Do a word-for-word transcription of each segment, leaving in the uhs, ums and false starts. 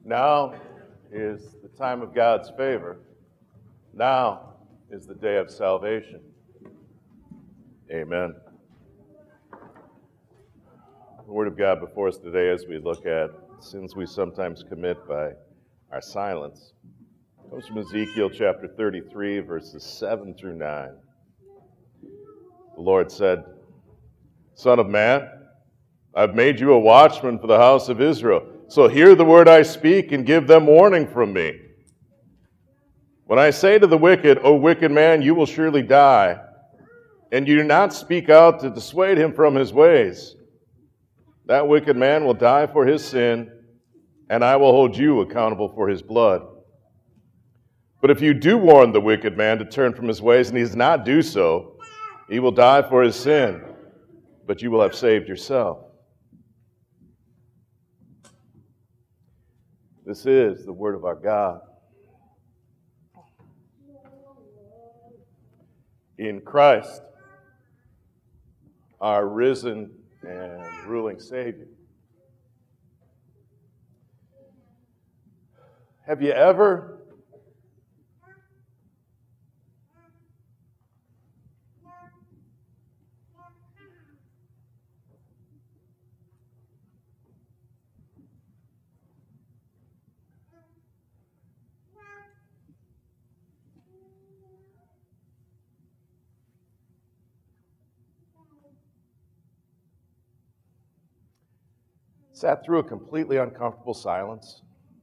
Now is the time of God's favor. Now is the day of salvation. Amen. The Word of God before us today as we look at sins we sometimes commit by our silence comes from Ezekiel chapter thirty-three, verses seven through nine. The Lord said, "Son of man, I've made you a watchman for the house of Israel. So hear the word I speak and give them warning from me. When I say to the wicked, O wicked man, you will surely die, and you do not speak out to dissuade him from his ways, that wicked man will die for his sin, and I will hold you accountable for his blood. But if you do warn the wicked man to turn from his ways, and he does not do so, he will die for his sin, but you will have saved yourself." This is the word of our God. In Christ, our risen and ruling Savior. Have you ever sat through a completely uncomfortable silence?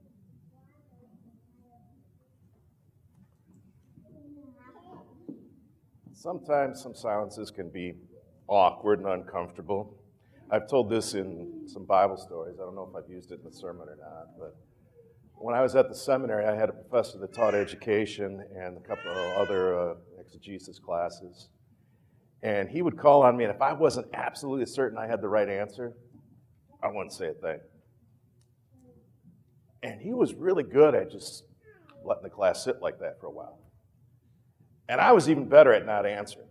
Sometimes some silences can be awkward and uncomfortable. I've told this in some Bible stories. I don't know if I've used it in the sermon or not, but when I was at the seminary, I had a professor that taught education and a couple of other uh, exegesis classes. And he would call on me, and if I wasn't absolutely certain I had the right answer, I wouldn't say a thing. And he was really good at just letting the class sit like that for a while. And I was even better at not answering.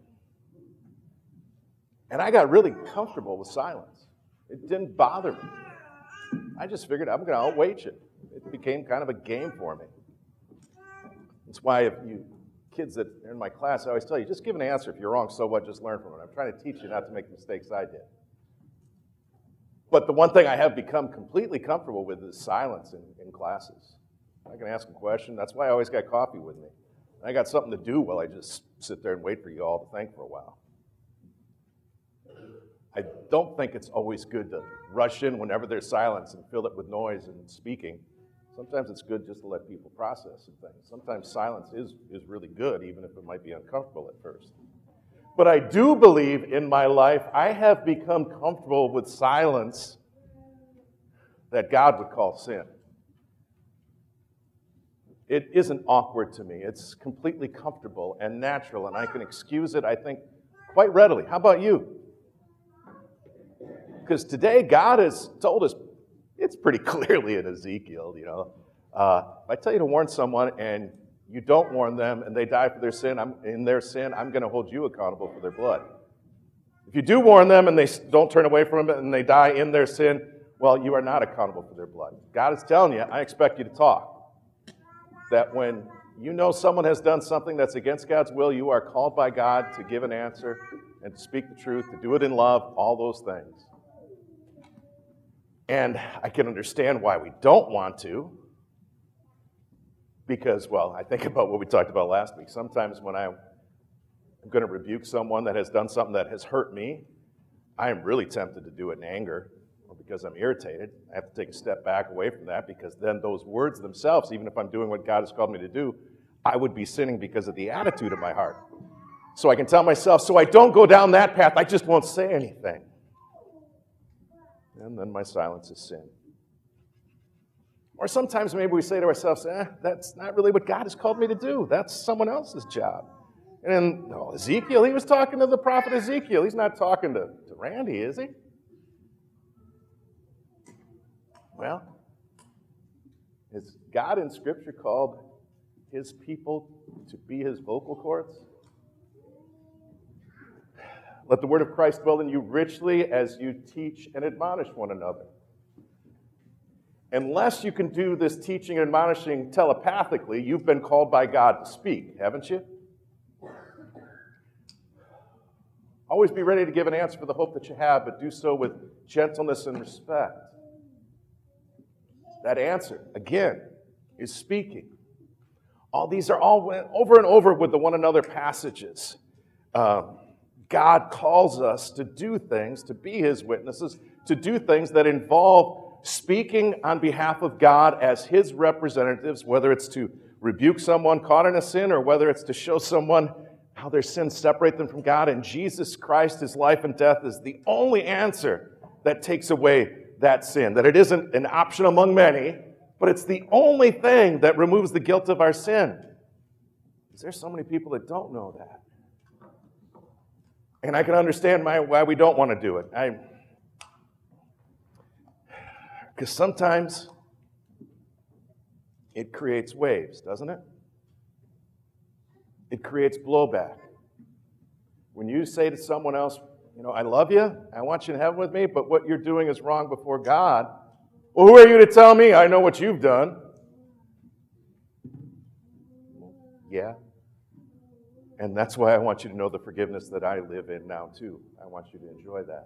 And I got really comfortable with silence. It didn't bother me. I just figured I'm going to outweight you. It became kind of a game for me. That's why if you kids that are in my class, I always tell you, just give an answer. If you're wrong, so what? Just learn from it. I'm trying to teach you not to make the mistakes I did. But the one thing I have become completely comfortable with is silence in, in classes. I can ask a question. That's why I always got coffee with me. I got something to do while I just sit there and wait for you all to think for a while. I don't think it's always good to rush in whenever there's silence and fill it with noise and speaking. Sometimes it's good just to let people process some things. Sometimes silence is, is really good, even if it might be uncomfortable at first. But I do believe in my life I have become comfortable with silence that God would call sin. It isn't awkward to me. It's completely comfortable and natural, and I can excuse it, I think, quite readily. How about you? Because today God has told us, it's pretty clearly in Ezekiel, you know. Uh, if I tell you to warn someone and you don't warn them and they die for their sin, I'm, in their sin, I'm going to hold you accountable for their blood. If you do warn them and they don't turn away from it and they die in their sin, well, you are not accountable for their blood. God is telling you, I expect you to talk. That when you know someone has done something that's against God's will, you are called by God to give an answer and to speak the truth, to do it in love, all those things. And I can understand why we don't want to. Because, well, I think about what we talked about last week. Sometimes when I'm going to rebuke someone that has done something that has hurt me, I am really tempted to do it in anger or because I'm irritated. I have to take a step back away from that because then those words themselves, even if I'm doing what God has called me to do, I would be sinning because of the attitude of my heart. So I can tell myself, so I don't go down that path, I just won't say anything. And then my silence is sin. Or sometimes maybe we say to ourselves, eh, that's not really what God has called me to do. That's someone else's job. And then, no, Ezekiel, he was talking to the prophet Ezekiel. He's not talking to, to Randy, is he? Well, is God in Scripture called his people to be his vocal cords? Let the word of Christ dwell in you richly as you teach and admonish one another. unless you can do this teaching and admonishing telepathically, you've been called by God to speak, haven't you? Always be ready to give an answer for the hope that you have, but do so with gentleness and respect. That answer, again, is speaking. All these are all over and over with the one another passages. Um, God calls us to do things, to be His witnesses, to do things that involve speaking on behalf of God as His representatives, whether it's to rebuke someone caught in a sin or whether it's to show someone how their sins separate them from God. And Jesus Christ, His life and death, is the only answer that takes away that sin. That it isn't an option among many, but it's the only thing that removes the guilt of our sin. Is there so many people that don't know that? And I can understand my, why we don't want to do it. I, because sometimes it creates waves, doesn't it? It creates blowback. When you say to someone else, you know, I love you, I want you in heaven with me, but what you're doing is wrong before God. Well, who are you to tell me? I know what you've done. Yeah. And that's why I want you to know the forgiveness that I live in now, too. I want you to enjoy that.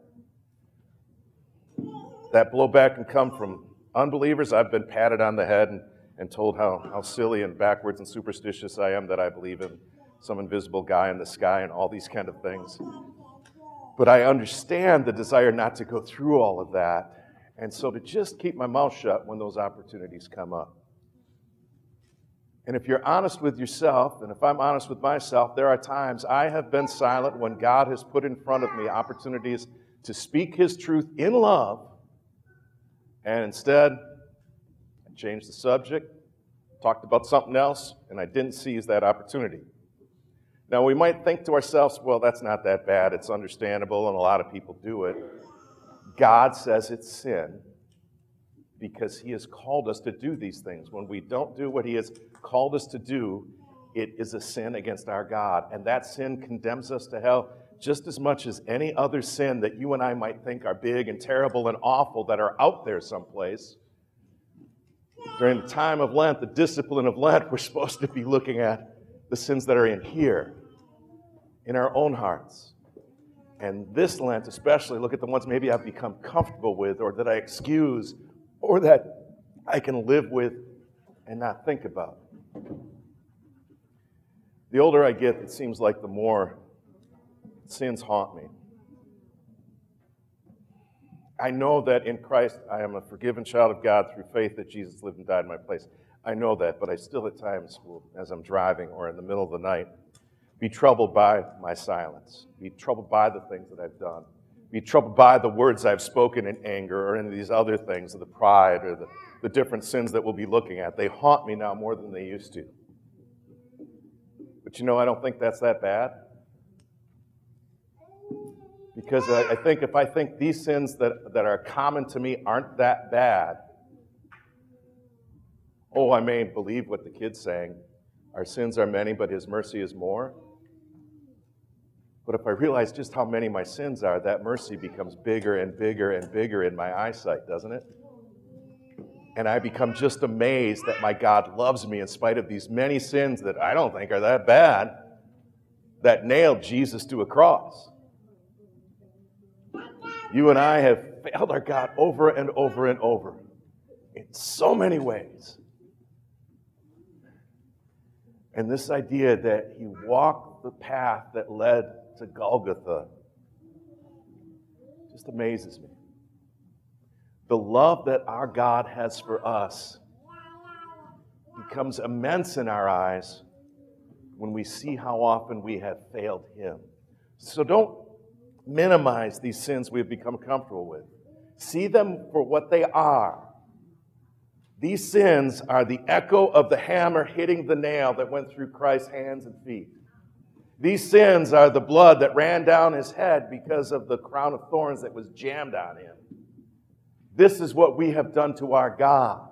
That blowback can come from unbelievers. I've been patted on the head and, and told how, how silly and backwards and superstitious I am, that I believe in some invisible guy in the sky and all these kind of things. But I understand the desire not to go through all of that, and so to just keep my mouth shut when those opportunities come up. And if you're honest with yourself, and if I'm honest with myself, there are times I have been silent when God has put in front of me opportunities to speak His truth in love, and instead I changed the subject, talked about something else, and I didn't seize that opportunity. Now, we might think to ourselves, well, that's not that bad. It's understandable, and a lot of people do it. God says it's sin because He has called us to do these things. When we don't do what He has called us to do, it is a sin against our God, and that sin condemns us to hell just as much as any other sin that you and I might think are big and terrible and awful that are out there someplace. During the time of Lent, the discipline of Lent, we're supposed to be looking at the sins that are in here, in our own hearts. And this Lent especially, look at the ones maybe I've become comfortable with, or that I excuse, or that I can live with and not think about. The older I get, it seems like the more sins haunt me. I know that in Christ I am a forgiven child of God through faith that Jesus lived and died in my place. I know that, but I still at times will, as I'm driving or in the middle of the night, be troubled by my silence, be troubled by the things that I've done, be troubled by the words I've spoken in anger or in these other things, or the pride or the, the different sins that we'll be looking at. They haunt me now more than they used to. But you know, I don't think that's that bad. Because I, I think if I think these sins that, that are common to me aren't that bad, oh, I may believe what the kid's saying. Our sins are many, but His mercy is more. But if I realize just how many my sins are, that mercy becomes bigger and bigger and bigger in my eyesight, doesn't it? And I become just amazed that my God loves me in spite of these many sins that I don't think are that bad, that nailed Jesus to a cross. You and I have failed our God over and over and over in so many ways. And this idea that He walked the path that led to Golgotha just amazes me. The love that our God has for us becomes immense in our eyes when we see how often we have failed Him. So don't minimize these sins we have become comfortable with. See them for what they are. These sins are the echo of the hammer hitting the nail that went through Christ's hands and feet. These sins are the blood that ran down His head because of the crown of thorns that was jammed on Him. This is what we have done to our God.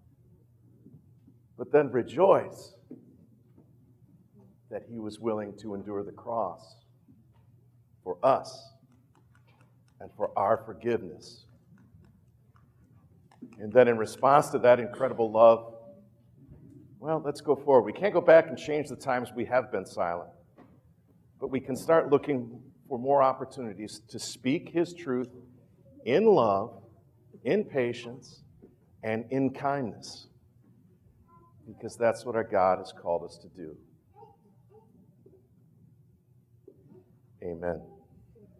But then rejoice that He was willing to endure the cross for us and for our forgiveness. And then in response to that incredible love, well, let's go forward. We can't go back and change the times we have been silent, but we can start looking for more opportunities to speak His truth in love, in patience, and in kindness, because that's what our God has called us to do. Amen.